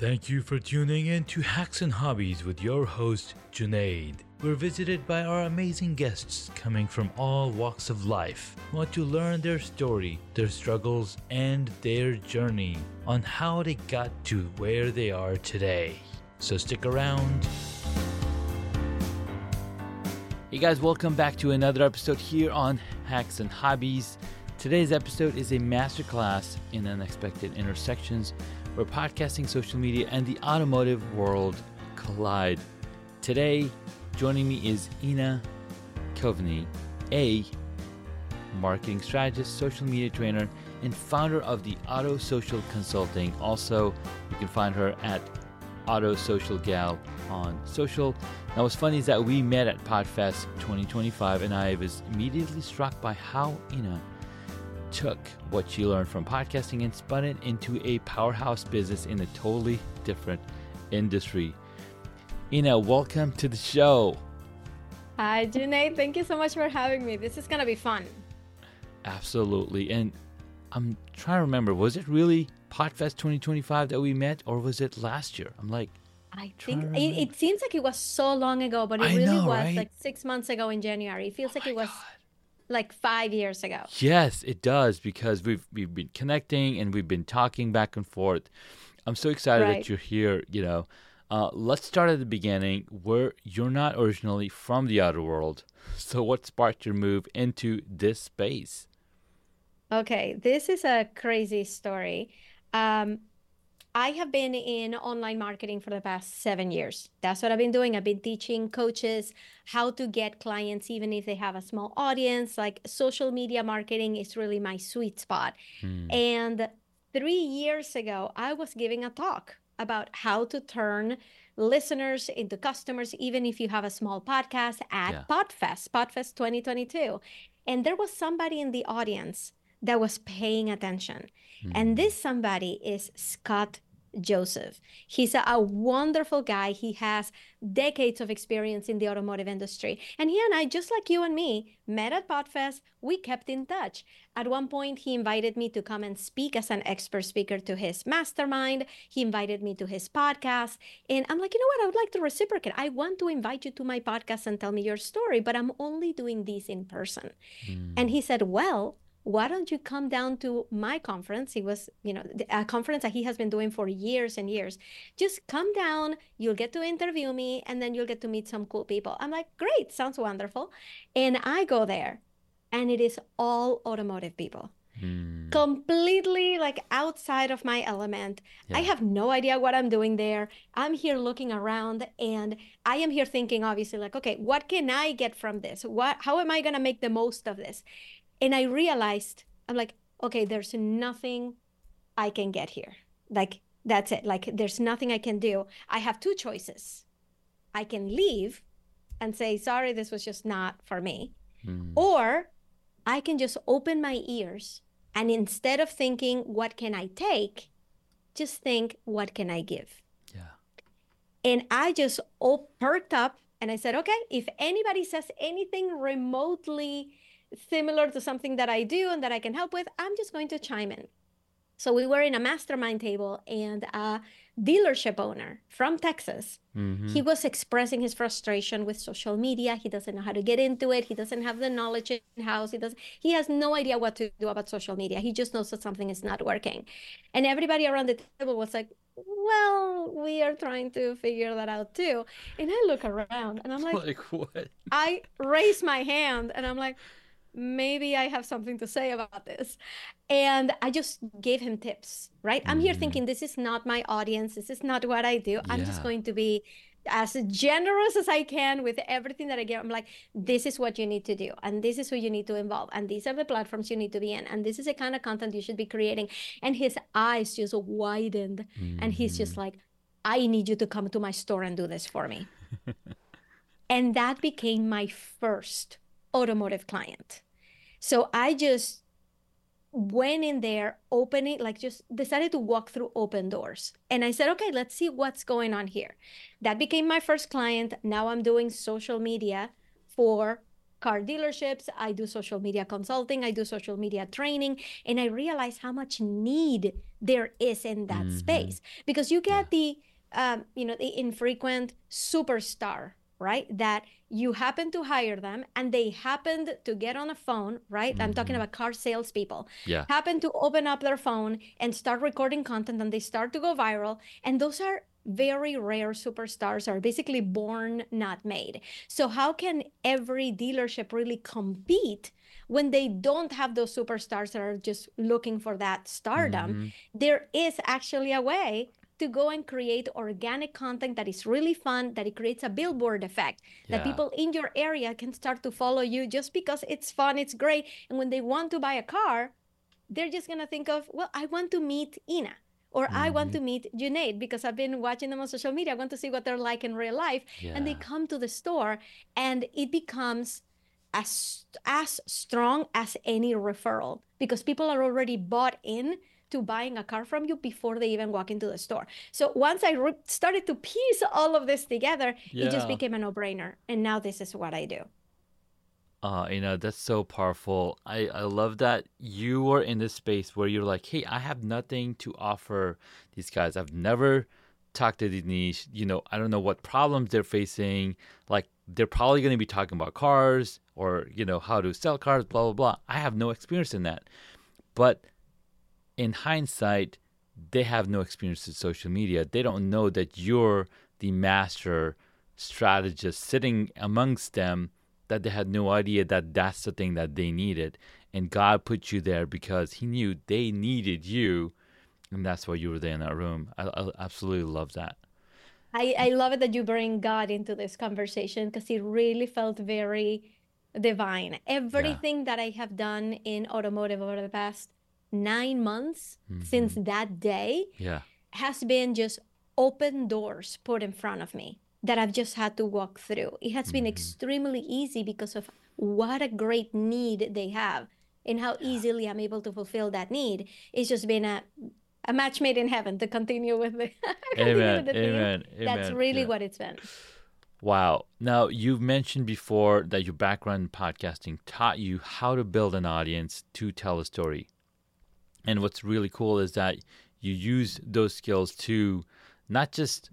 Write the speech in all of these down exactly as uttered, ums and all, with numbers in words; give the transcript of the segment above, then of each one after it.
Thank you for tuning in to Hacks and Hobbies with your host, Junaid. We're visited by our amazing guests coming from all walks of life. We want to learn their story, their struggles, and their journey on how they got to where they are today. So stick around. Hey guys, welcome back to another episode here on Hacks and Hobbies. Today's episode is a masterclass in unexpected intersections where podcasting, social media, and the automotive world collide. Today, joining me is Ina Coveney, a marketing strategist, social media trainer, and founder of the Auto Social Consulting. Also, you can find her at Auto Social Gal on social. Now, what's funny is that we met at PodFest twenty twenty-five, and I was immediately struck by how Ina took what she learned from podcasting and spun it into a powerhouse business in a totally different industry. Ina, welcome to the show. Hi, Junaid. Thank you so much for having me. This is going to be fun. Absolutely. And I'm trying to remember, was it really PodFest twenty twenty-five that we met, or was it last year? I'm like, I think it, it seems like it was so long ago, but it I really know, was right? like six months ago in January. It feels Oh like it my was God. like five years ago. Yes, it does, because we've we've been connecting and we've been talking back and forth. I'm so excited Right. that you're here. You know, uh, let's start at the beginning. Where you're not originally from the outer world, so what sparked your move into this space? Okay, this is a crazy story. Um, I have been in online marketing for the past seven years. That's what I've been doing. I've been teaching coaches how to get clients, even if they have a small audience. Like social media marketing is really my sweet spot. Hmm. And three years ago, I was giving a talk about how to turn listeners into customers, even if you have a small podcast at Yeah. PodFest, PodFest twenty twenty-two. And there was somebody in the audience that was paying attention. And this somebody is Scott Joseph. He's a, a wonderful guy. He has decades of experience in the automotive industry. And he and I, just like you and me, met at PodFest. We kept in touch. At one point, he invited me to come and speak as an expert speaker to his mastermind. He invited me to his podcast. And I'm like, you know what? I would like to reciprocate. I want to invite you to my podcast and tell me your story, but I'm only doing these in person. Hmm. And he said, well, why don't you come down to my conference? It was, you know, a conference that he has been doing for years and years. Just come down, you'll get to interview me, and then you'll get to meet some cool people. I'm like, great, sounds wonderful. And I go there, and it is all automotive people. Hmm. Completely like outside of my element. I Yeah. have no idea what I'm doing there. I'm here looking around, and I am here thinking, obviously, like, okay, what can I get from this? What, how am I going to make the most of this? And I realized, I'm like, okay, there's nothing I can get here. Like, that's it. Like, there's nothing I can do. I have two choices. I can leave and say, sorry, this was just not for me. Hmm. Or I can just open my ears, and instead of thinking, what can I take, just think, what can I give? Yeah. And I just oh, perked up, and I said, okay, if anybody says anything remotely similar to something that I do and that I can help with, I'm just going to chime in. So we were in a mastermind table, and a dealership owner from Texas, Mm-hmm. he was expressing his frustration with social media. He doesn't know how to get into it. He doesn't have the knowledge in-house. He doesn't, he has no idea what to do about social media. He just knows that something is not working. And everybody around the table was like, well, we are trying to figure that out too. And I look around and I'm like, Like what? I raise my hand and I'm like, maybe I have something to say about this. And I just gave him tips, right? I'm here Mhm. thinking, this is not my audience. This is not what I do. I'm just Yeah. going to be as generous as I can with everything that I get. I'm like, this is what you need to do. And this is who you need to involve. And these are the platforms you need to be in. And this is the kind of content you should be creating. And his eyes just widened. And he's just like, I need you to come to my store and do this for me. And that became my first automotive client. So I just went in there, opening, like just decided to walk through open doors. And I said, okay, let's see what's going on here. That became my first client. Now I'm doing social media for car dealerships, I do social media consulting, I do social media training, and I realize how much need there is in that Mm-hmm. space. Because you get Yeah. the, um, you know, the infrequent superstar, right? That you happen to hire them and they happened to get on a phone, right? I'm talking Mm-hmm. about car salespeople. Yeah. Happen to open up their phone and start recording content and they start to go viral. And those are very rare superstars, are basically born, not made. So how can every dealership really compete when they don't have those superstars that are just looking for that stardom? Mm-hmm. There is actually a way to go and create organic content that is really fun, that it creates a billboard effect, that Yeah. people in your area can start to follow you just because it's fun, it's great. And when they want to buy a car, they're just going to think of, well, I want to meet Ina, or I want Mm-hmm. to meet Junaid because I've been watching them on social media. I want to see what they're like in real life. And they Yeah. come to the store and it becomes as, as strong as any referral because people are already bought in to buying a car from you before they even walk into the store. So once I re- started to piece all of this together, it just Yeah. became a no-brainer. And now this is what I do. Uh, you know, that's so powerful. I, I love that you were in this space where you're like, hey, I have nothing to offer these guys. I've never talked to these niche. You know, I don't know what problems they're facing. Like, they're probably going to be talking about cars or, you know, how to sell cars, blah, blah, blah. I have no experience in that. But in hindsight, they have no experience with social media. They don't know that you're the master strategist sitting amongst them, that they had no idea that that's the thing that they needed. And God put you there because he knew they needed you. And that's why you were there in that room. I, I absolutely love that. I, I love it that you bring God into this conversation because it really felt very divine. Everything yeah. that I have done in automotive over the past nine months mm-hmm. since that day yeah. has been just open doors put in front of me that I've just had to walk through. It has mm-hmm. been extremely easy because of what a great need they have and how yeah. easily I'm able to fulfill that need. It's just been a a match made in heaven to continue with the, continue amen, with the amen, theme. Amen. That's really yeah. what it's been. Wow. Now, you've mentioned before that your background in podcasting taught you how to build an audience to tell a story. And what's really cool is that you use those skills to not just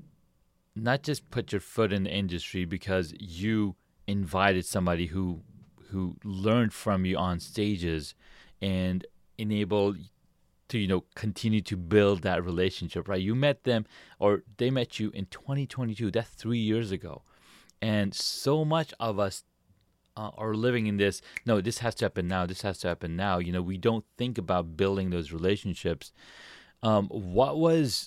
not just put your foot in the industry because you invited somebody who who learned from you on stages and enabled to, you know, continue to build that relationship, right? You met them or they met you in twenty twenty-two. That's three years ago. And so much of us uh, are living in this, no, this has to happen now. This has to happen now. You know, we don't think about building those relationships. Um, what was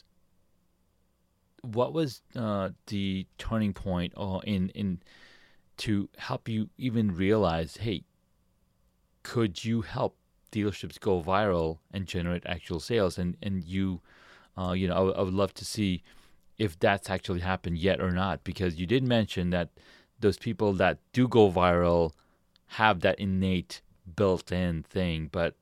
what was uh, the turning point uh, in in to help you even realize, hey, could you help dealerships go viral and generate actual sales? And and you, uh, you know, I, w- I would love to see if that's actually happened yet or not, because you did mention that those people that do go viral have that innate built-in thing. But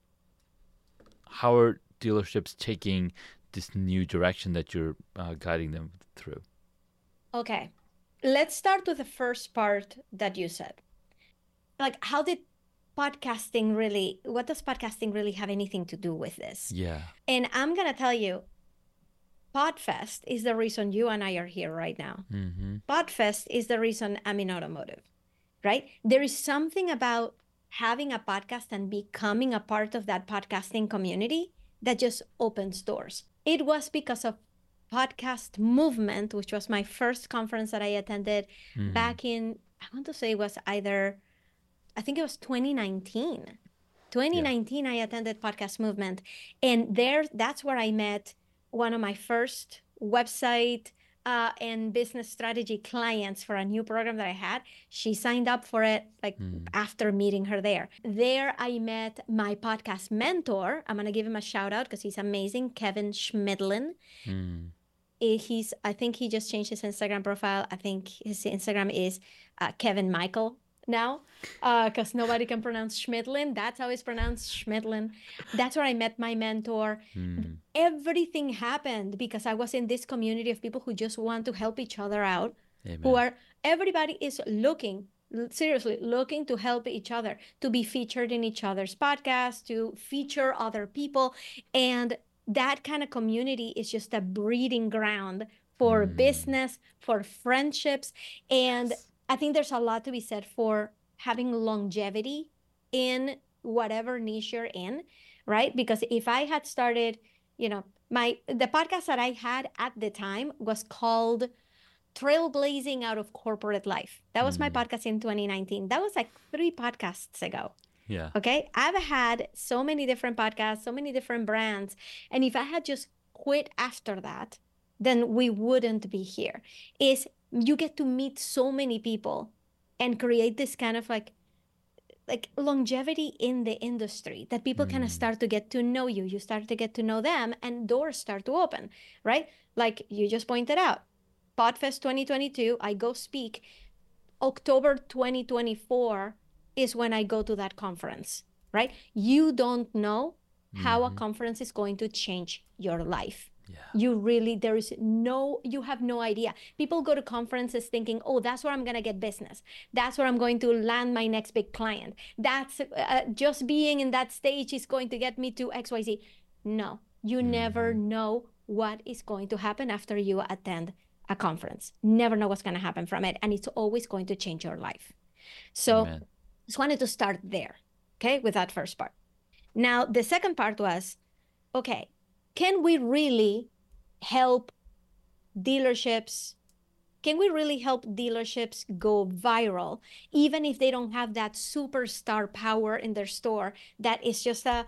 how are dealerships taking this new direction that you're uh, guiding them through? Okay, let's start with the first part that you said. Like, how did podcasting really, what does podcasting really have anything to do with this? Yeah. And I'm going to tell you, PodFest is the reason you and I are here right now. Mm-hmm. PodFest is the reason I'm in automotive, right? There is something about having a podcast and becoming a part of that podcasting community that just opens doors. It was because of Podcast Movement, which was my first conference that I attended mm-hmm. back in, I want to say it was either, I think it was twenty nineteen. twenty nineteen, yeah. I attended Podcast Movement. And there, that's where I met one of my first website uh, and business strategy clients for a new program that I had. She signed up for it like mm. after meeting her there. There I met my podcast mentor. I'm going to give him a shout out because he's amazing. Kevin Schmidlin. Mm. He's, I think he just changed his Instagram profile. I think his Instagram is uh, Kevin Michael now, because uh, nobody can pronounce Schmidlin. That's how it's pronounced, Schmidlin. That's where I met my mentor. Mm. Everything happened because I was in this community of people who just want to help each other out. Amen. Who are, everybody is looking seriously looking to help each other, to be featured in each other's podcasts, to feature other people. And that kind of community is just a breeding ground for Mm. business, for friendships. And Yes. I think there's a lot to be said for having longevity in whatever niche you're in, right? Because if I had started, you know, my the podcast that I had at the time was called Trailblazing Out of Corporate Life. That was my Mm. podcast in twenty nineteen. That was like three podcasts ago. Yeah. Okay. I've had so many different podcasts, so many different brands. And if I had just quit after that, then we wouldn't be here. Is you get to meet so many people and create this kind of like like longevity in the industry that people kind of Mm. start to get to know you. You start to get to know them and doors start to open, right? Like you just pointed out, Podfest twenty twenty-two, I go speak. October twenty twenty-four is when I go to that conference, right? You don't know how a Mhm. conference is going to change your life. Yeah. You really, there is no, you have no idea. People go to conferences thinking, oh, that's where I'm going to get business. That's where I'm going to land my next big client. That's uh, just being in that stage is going to get me to X Y Z. No, you never Mhm. know what is going to happen after you attend a conference. Never know what's going to happen from it. And it's always going to change your life. So Amen. just wanted to start there, okay, with that first part. Now, the second part was, okay, can we really help dealerships? Can we really help dealerships go viral, even if they don't have that superstar power in their store that is just a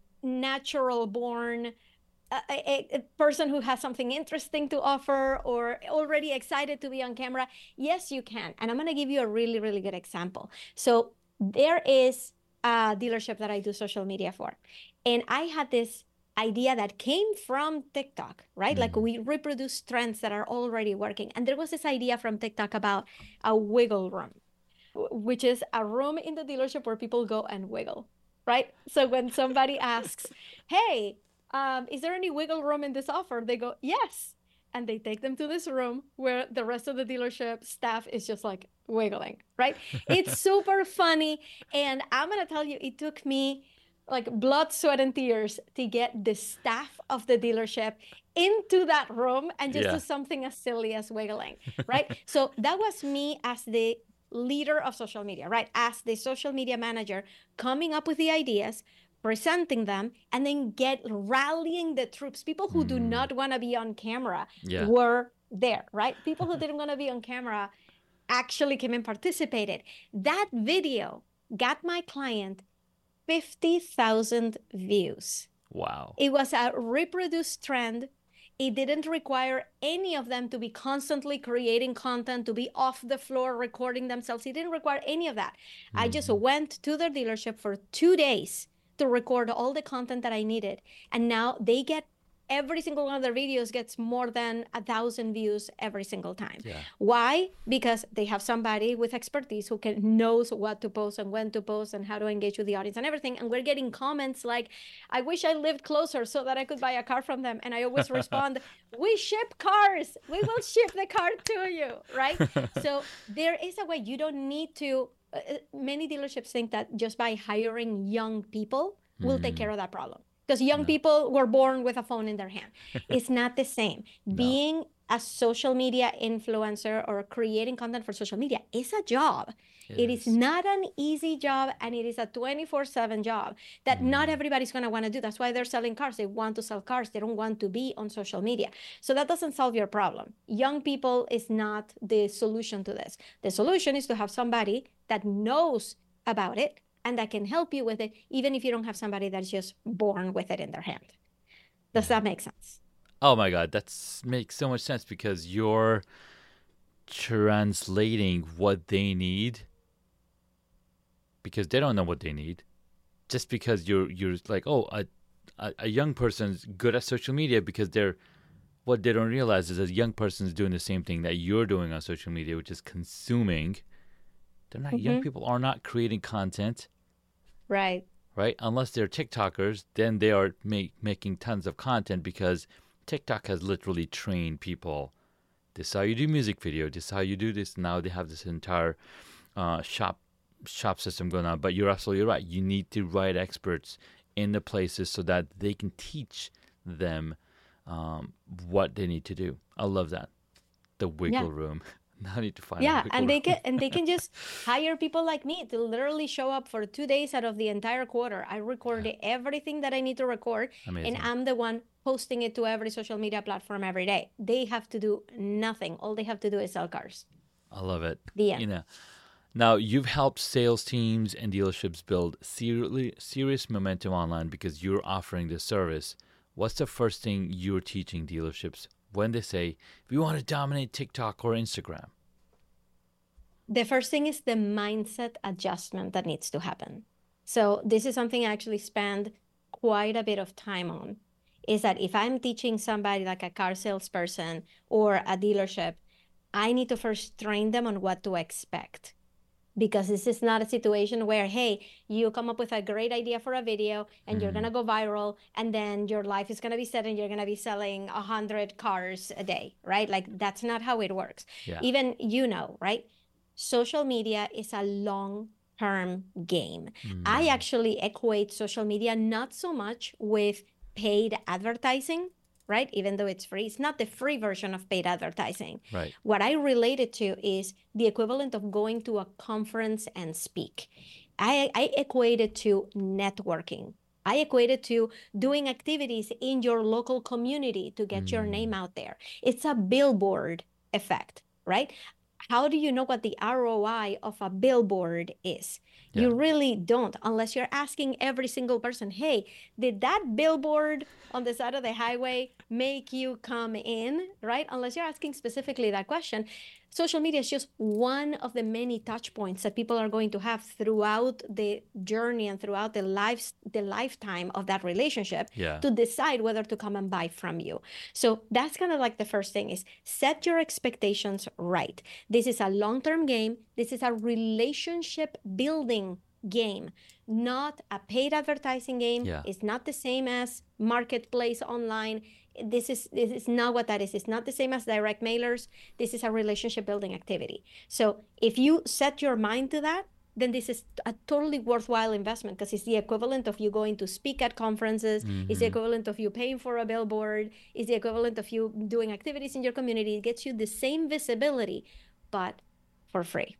natural born A, a, a person who has something interesting to offer or already excited to be on camera? Yes, you can. And I'm going to give you a really, really good example. So there is a dealership that I do social media for. And I had this idea that came from TikTok, right? Mm. Like we reproduce trends that are already working. And there was this idea from TikTok about a wiggle room, which is a room in the dealership where people go and wiggle, right? So when somebody asks, hey, Um, is there any wiggle room in this offer? They go, yes. And they take them to this room where the rest of the dealership staff is just like wiggling, right? It's super funny. And I'm going to tell you, it took me like blood, sweat, and tears to get the staff of the dealership into that room and just Yeah. do something as silly as wiggling, right? So that was me as the leader of social media, right? As the social media manager, coming up with the ideas, presenting them, and then get rallying the troops. People who do Mm. not want to be on camera Yeah. were there, right? People who didn't want to be on camera actually came and participated. That video got my client fifty thousand views. Wow. It was a reproduced trend. It didn't require any of them to be constantly creating content, to be off the floor recording themselves. It didn't require any of that. I just Mhm. went to their dealership for two days to record all the content that I needed. And now they get, every single one of their videos gets more than a thousand views every single time. Yeah. Why? Because they have somebody with expertise who can knows what to post and when to post and how to engage with the audience and everything. And we're getting comments like, I wish I lived closer so that I could buy a car from them. And I always respond, we ship cars. We will ship the car to you, right? So there is a way. You don't need to, uh, many dealerships think that just by hiring young people will take Mhm. care of that problem. Because young No. people were born with a phone in their hand. It's not the same. No. Being a social media influencer or creating content for social media is a job. It It is is. not an easy job, and it is a twenty-four seven job that not Mm. everybody's going to want to do. That's why they're selling cars. They want to sell cars. They don't want to be on social media. So that doesn't solve your problem. Young people is not the solution to this. The solution is to have somebody that knows about it and that can help you with it, even if you don't have somebody that's just born with it in their hand. Does that make sense? Oh my God, that makes so much sense because you're translating what they need because they don't know what they need. Just because you're you're like, oh, a a, a young person's good at social media because they're what they don't realize is a young person's doing the same thing that you're doing on social media, which is consuming. They're not young Mhm. people are not creating content. Right. Right? Unless they're TikTokers, then they are make, making tons of content because TikTok has literally trained people. This is how you do music video. This is how you do this. Now they have this entire uh, shop shop system going on. But you're absolutely right. You need the right experts in the places so that they can teach them um, what they need to do. I love that. The wiggle Yeah. room. Now I need to find a Yeah, wiggle and they room. can and they can just hire people like me to literally show up for two days out of the entire quarter. I recorded everything that I need to record, and Amazing. I'm the one posting it to every social media platform every day. They have to do nothing. All they have to do is sell cars. I love it. The end. You know, now you've helped sales teams and dealerships build seriously serious momentum online because you're offering this service. What's the first thing you're teaching dealerships when they say, we want to dominate TikTok or Instagram? The first thing is the mindset adjustment that needs to happen. So this is something I actually spend quite a bit of time on, is that if I'm teaching somebody like a car salesperson or a dealership, I need to first train them on what to expect. Because this is not a situation where, hey, you come up with a great idea for a video and mm-hmm. you're going to go viral, and then your life is going to be set and you're going to be selling one hundred cars a day, right? Like, that's not how it works. Yeah. Even, you know, right? Social media is a long-term game. Mm. I actually equate social media not so much with paid advertising, right? Even though it's free, it's not the free version of paid advertising. Right. What I relate it to is the equivalent of going to a conference and speak. I, I equate it to networking. I equate it to doing activities in your local community to get mm. your name out there. It's a billboard effect, right? How do you know what the R O I of a billboard is? Yeah. You really don't, unless you're asking every single person, hey, did that billboard on the side of the highway make you come in, right? Unless you're asking specifically that question. Social media is just one of the many touch points that people are going to have throughout the journey and throughout the lives, the lifetime of that relationship yeah. to decide whether to come and buy from you. So that's kind of like the first thing, is set your expectations right. This is a long-term game. This is a relationship building game, not a paid advertising game. Yeah. It's not the same as marketplace online. This is this is not what that is. It's not the same as direct mailers. This is a relationship building activity. So if you set your mind to that, then this is a totally worthwhile investment, because it's the equivalent of you going to speak at conferences. Mm-hmm. It's the equivalent of you paying for a billboard. It's the equivalent of you doing activities in your community. It gets you the same visibility, but for free.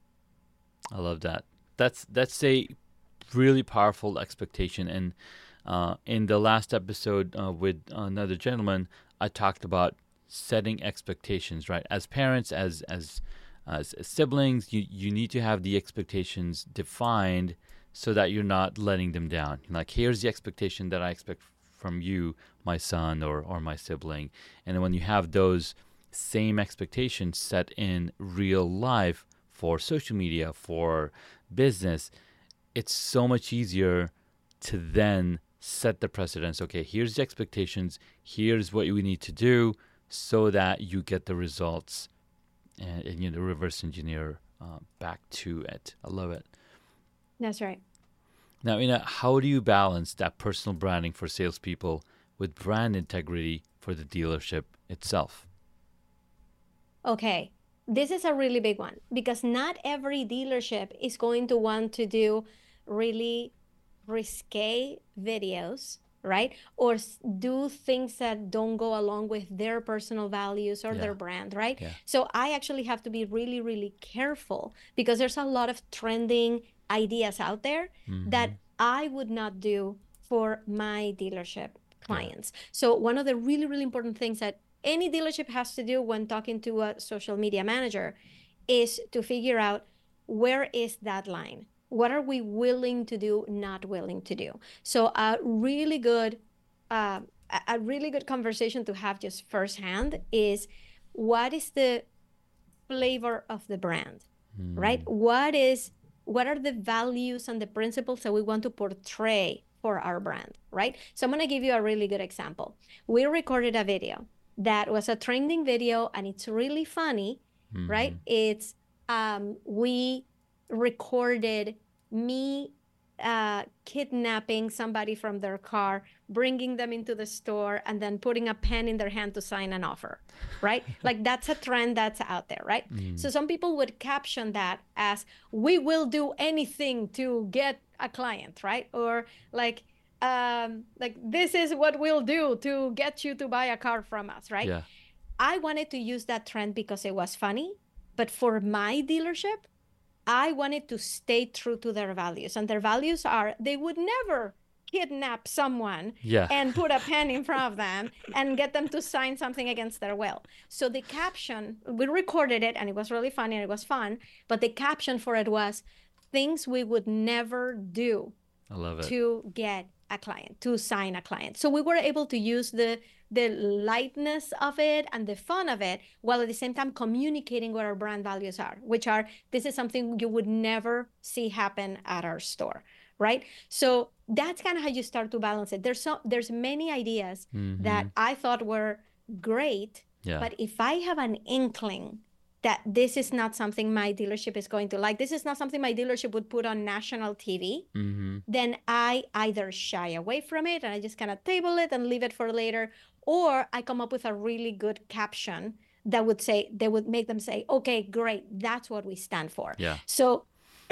I love that. That's that's a really powerful expectation. And uh, in the last episode uh, with another gentleman, I talked about setting expectations, right? As parents, as as, as siblings, you, you need to have the expectations defined so that you're not letting them down. Like, here's the expectation that I expect from you, my son or, or my sibling. And then when you have those same expectations set in real life for social media, for business, it's so much easier to then set the precedence. Okay, here's the expectations. Here's what we need to do so that you get the results, and, and you know, reverse engineer uh, back to it. I love it. That's right. Now, Ina, how do you balance that personal branding for salespeople with brand integrity for the dealership itself? Okay. This is a really big one, because not every dealership is going to want to do really risque videos, right? Or do things that don't go along with their personal values or yeah. their brand, right? Yeah. So I actually have to be really, really careful, because there's a lot of trending ideas out there mm-hmm. that I would not do for my dealership clients. Yeah. So one of the really, really important things that any dealership has to do when talking to a social media manager is to figure out, where is that line? What are we willing to do, not willing to do? So a really good, uh, a really good conversation to have just firsthand is, what is the flavor of the brand, mm. right? What is, what are the values and the principles that we want to portray for our brand, right? So I'm gonna give you a really good example. We recorded a video that was a trending video, and it's really funny, mm-hmm. right? It's, um, we recorded me uh, kidnapping somebody from their car, bringing them into the store, and then putting a pen in their hand to sign an offer, right? Like that's a trend that's out there, right? Mm. So some people would caption that as, we will do anything to get a client, right? Or like, um, like this is what we'll do to get you to buy a car from us, right? Yeah. I wanted to use that trend because it was funny, but for my dealership, I wanted to stay true to their values. And their values are, they would never kidnap someone Yeah. and put a pen in front of them and get them to sign something against their will. So the caption, we recorded it and it was really funny and it was fun, but the caption for it was, things we would never do I love it. to get a client, to sign a client. So we were able to use the the lightness of it and the fun of it, while at the same time communicating what our brand values are, which are, this is something you would never see happen at our store, right? So that's kind of how you start to balance it. There's so there's many ideas Mhm. that I thought were great, Yeah. but if I have an inkling that this is not something my dealership is going to like, this is not something my dealership would put on national T V, Mm-hmm. then I either shy away from it and I just kind of table it and leave it for later, or I come up with a really good caption that would say, they would make them say, okay, great, that's what we stand for. Yeah. So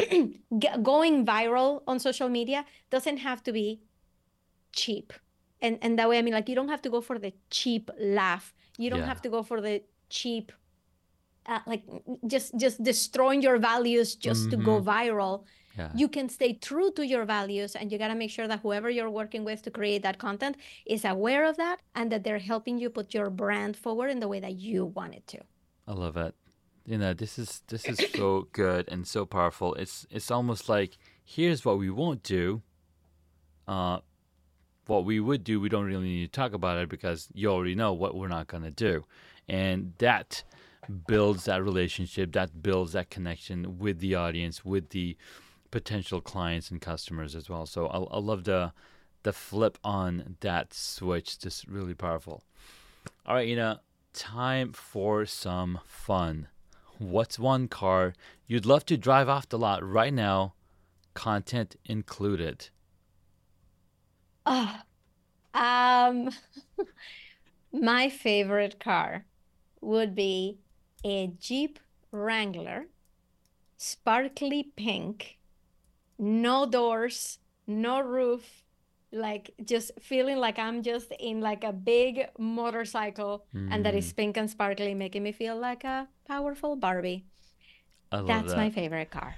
g- going viral on social media doesn't have to be cheap. And, and that way, I mean, like, you don't have to go for the cheap laugh. You don't Yeah. have to go for the cheap, uh, like just just destroying your values just to go viral. Yeah. You can stay true to your values, and you got to make sure that whoever you're working with to create that content is aware of that, and that they're helping you put your brand forward in the way that you want it to. I love it. You know, this is this is so good and so powerful. It's it's almost like, here's what we won't do. Uh, what we would do, we don't really need to talk about it because you already know what we're not going to do, and that builds that relationship. That builds that connection with the audience, with the potential clients and customers as well. So I, I love the the flip on that switch. Just really powerful. All right, you know, time for some fun. What's one car you'd love to drive off the lot right now, content included? Oh, um, my favorite car would be a Jeep Wrangler, sparkly pink, no doors, no roof, like just feeling like I'm just in like a big motorcycle Mm. and that is pink and sparkly, making me feel like a powerful Barbie. I love That's that. my favorite car.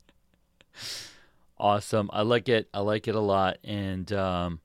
Awesome. I like it. I like it a lot. And um,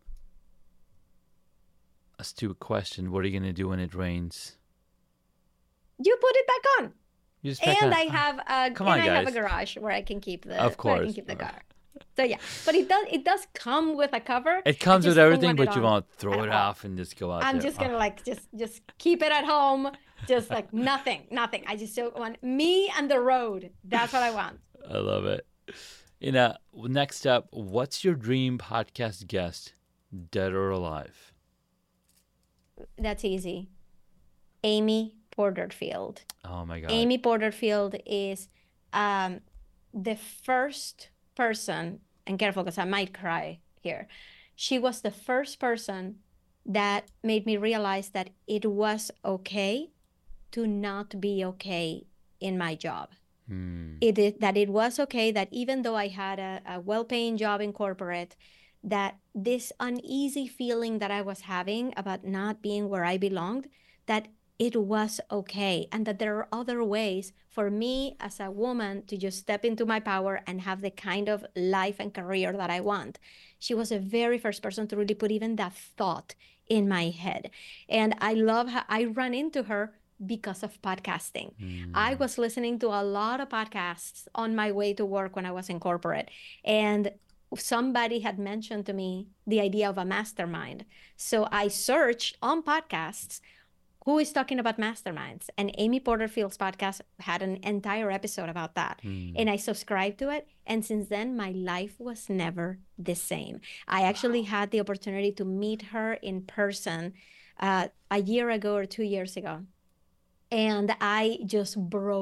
a stupid question. What are you going to do when it rains? You put it back on. You just pack And on- I have a Come and on, I have a guys. garage where I can keep the Of where I course. can keep the car. So yeah, but it does it does come with a cover. It comes I with just don't everything, want it but you on won't throw at it all. off and just go out I'm there. just Oh, gonna like just just keep it at home, just like nothing, nothing. I just don't want me and the road. That's what I want. I love it. You know, next up, what's your dream podcast guest, dead or alive? That's easy. Amy Porterfield. Oh my God. Amy Porterfield is um, the first person, and careful because I might cry here. She was the first person that made me realize that it was okay to not be okay in my job. Hmm. It is, that it was okay that even though I had a, a well-paying job in corporate, that this uneasy feeling that I was having about not being where I belonged, that it was okay, and that there are other ways for me as a woman to just step into my power and have the kind of life and career that I want. She was the very first person to really put even that thought in my head. And I love how I ran into her because of podcasting. Hmm. I was listening to a lot of podcasts on my way to work when I was in corporate, and somebody had mentioned to me the idea of a mastermind. So I searched on podcasts who is talking about masterminds, and Amy Porterfield's podcast had an entire episode about that. Hmm. And I subscribed to it, and since then my life was never the same. I actually had the opportunity to meet her in person uh, a year ago or two years ago, and I just broke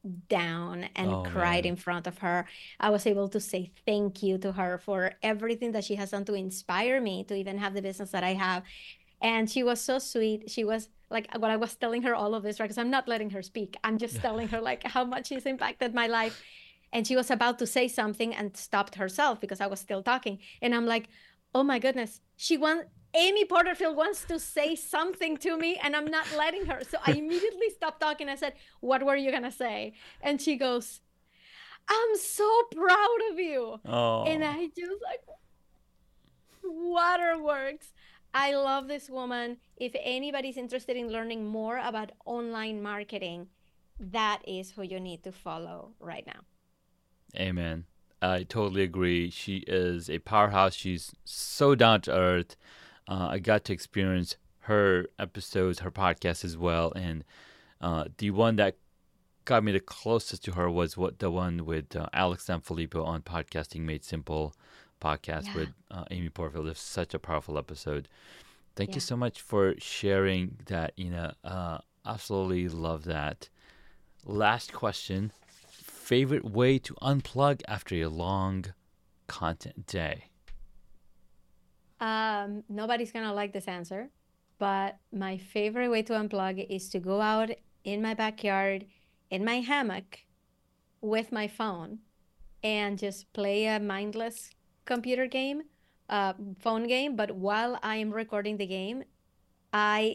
down and Oh, cried man. in front of her. I was able to say thank you to her for everything that she has done to inspire me to even have the business that I have. And she was so sweet. She was like, when I was telling her all of this, right? Because I'm not letting her speak. I'm just telling her like how much she's impacted my life. And she was about to say something and stopped herself because I was still talking. And I'm like, oh my goodness, she wants, Amy Porterfield wants to say something to me and I'm not letting her. So I immediately stopped talking. I said, what were you going to say? And she goes, I'm so proud of you. Oh. And I just like, waterworks. I love this woman. If anybody's interested in learning more about online marketing, that is who you need to follow right now. Amen. I totally agree. She is a powerhouse. She's so down to earth. Uh, I got to experience her episodes, her podcast as well. And uh, the one that got me the closest to her was what the one with uh, Alex Sanfilippo on Podcasting Made Simple podcast yeah. with uh, Amy Porterfield. It was such a powerful episode. Thank yeah. you so much for sharing that, Ina. Uh, absolutely love that. Last question. Favorite way to unplug after a long content day? Um, nobody's going to like this answer, but my favorite way to unplug is to go out in my backyard, in my hammock, with my phone, and just play a mindless computer game, uh, phone game. But while I am recording the game, I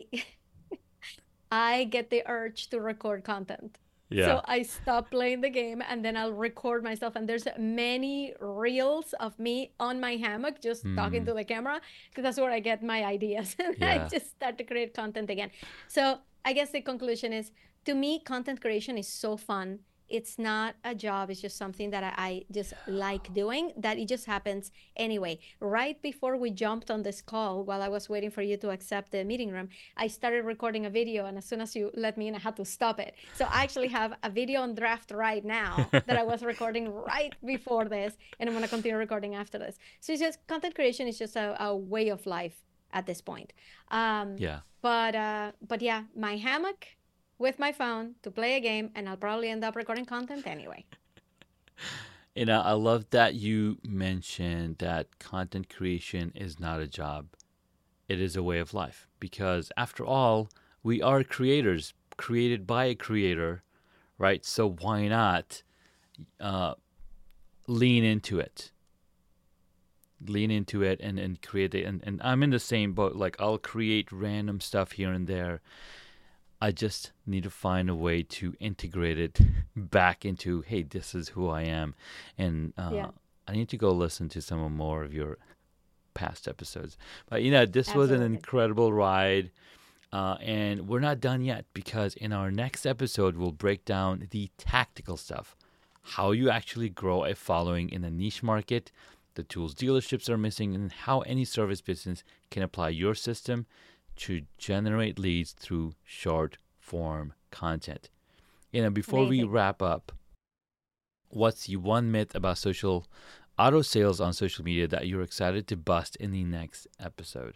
I get the urge to record content. Yeah. So I stop playing the game and then I'll record myself. And there's many reels of me on my hammock just mm. talking to the camera because that's where I get my ideas. And yeah. I just start to create content again. So I guess the conclusion is, to me, content creation is so fun. It's not a job. It's just something that I, I just like doing, that it just happens anyway. Right before we jumped on this call, while I was waiting for you to accept the meeting room, I started recording a video. And as soon as you let me in, I had to stop it. So I actually have a video on draft right now that I was recording right before this. And I'm going to continue recording after this. So it's just, content creation is just a, a way of life at this point. Um, yeah. But, uh, but yeah, my hammock with my phone to play a game, and I'll probably end up recording content anyway. You know, I love that you mentioned that content creation is not a job. It is a way of life, because after all, we are creators, created by a creator, right? So why not uh, lean into it? Lean into it and, and create it. And, and I'm in the same boat. Like, I'll create random stuff here and there. I just need to find a way to integrate it back into, hey, this is who I am. And uh, yeah. I need to go listen to some more of your past episodes. But, you know, this Absolutely. was an incredible ride. Uh, and we're not done yet, because in our next episode, we'll break down the tactical stuff, how you actually grow a following in a niche market, the tools dealerships are missing, and how any service business can apply your system to generate leads through short form content. You know, before Amazing. we wrap up, what's the one myth about social auto sales on social media that you're excited to bust in the next episode?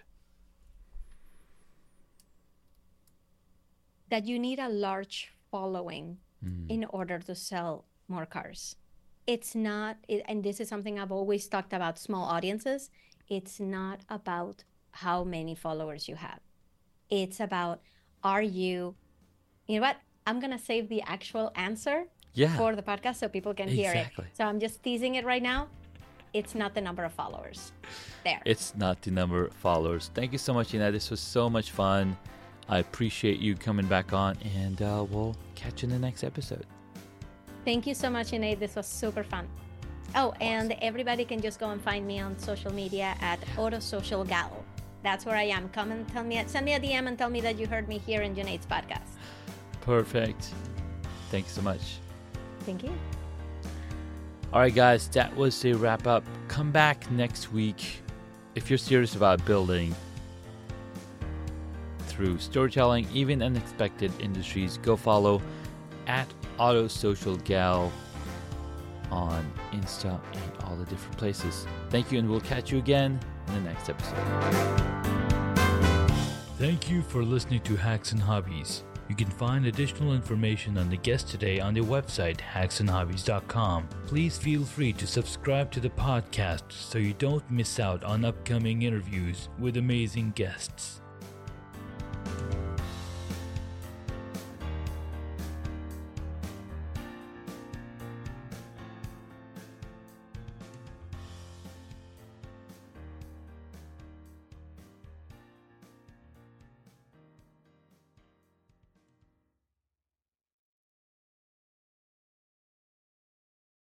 That you need a large following mm. in order to sell more cars. It's not, and this is something I've always talked about, small audiences. It's not about how many followers you have. It's about, are you, you know what? I'm going to save the actual answer yeah. for the podcast so people can hear exactly. it. So I'm just teasing it right now. It's not the number of followers. There. It's not the number of followers. Thank you so much, Ina. This was so much fun. I appreciate you coming back on, and uh, we'll catch you in the next episode. Thank you so much, Ina. This was super fun. Oh, awesome. And everybody can just go and find me on social media at AutoSocialGal. That's where I am. Come and tell me, send me a D M and tell me that you heard me here in Junaid's podcast. Perfect. Thank you so much. Thank you. All right, guys, that was a wrap up. Come back next week if you're serious about building through storytelling, even unexpected industries. Go follow at AutoSocialGal on Insta and all the different places. Thank you, and we'll catch you again in the next episode. Thank you for listening to Hacks and Hobbies. You can find additional information on the guest today on their website, hacks and hobbies dot com. Please feel free to subscribe to the podcast so you don't miss out on upcoming interviews with amazing guests.